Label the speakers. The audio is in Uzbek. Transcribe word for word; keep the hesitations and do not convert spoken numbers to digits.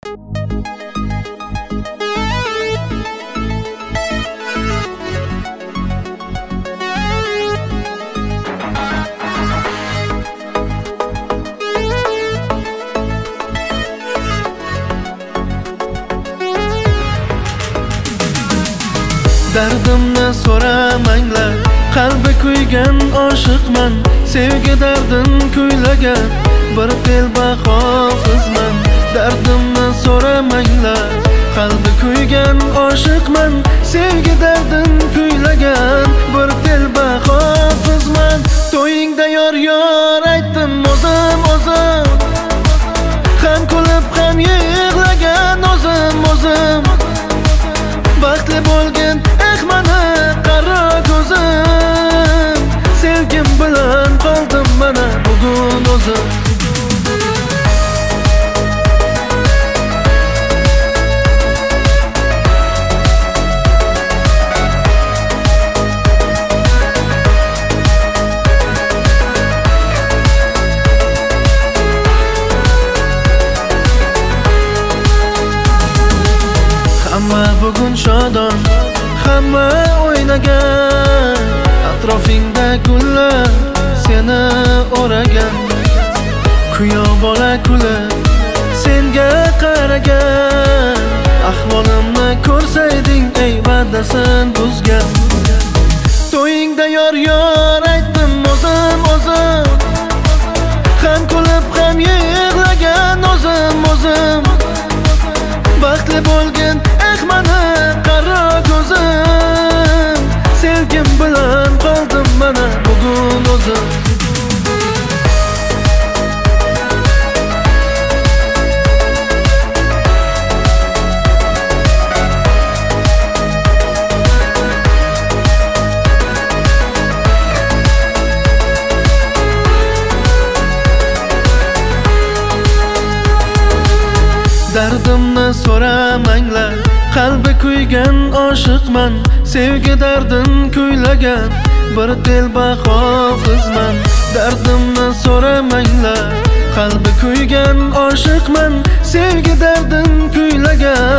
Speaker 1: Dardimni so'ramanglar, qalbi kuygan oshiqman, sevgi dardin kuylagan bir telba hofizman. Dardimni so'ramanglar, qalbi kuygan oshiqman, sevgi dardin kuylagan bir telba hofizman. To'yingda yor yor aytdim o'zim o'zim, ham kulib ham yig'lagan o'zim o'zim. Baxtli bo'lgin eh mani qaro ko'zim, sevgim bilan qoldim mana bugun o'zim. Hamma bugun shodon, hamma o'ynagan, atrofingda gullar seni o'ragan. Kuyov bola kulib senga qaragan, ahvolimni ko'rsayding ey va'dasin buzgan. To'yingda yor yor aytdim o'zim o'zim, ham kulib ham yig'lagan o'zim o'zim. Baxtli bo'lgin eh mani qaro ko'zim, sevgim bilan qoldim mana bugun o'zim. Dardimni so'ramanglar, qalbi kuygan oshiqman, sevgi dardin kuylagan bir telba hofizman. Dardimni so'ramanglar, qalbi kuygan oshiqman, sevgi dardin kuylagan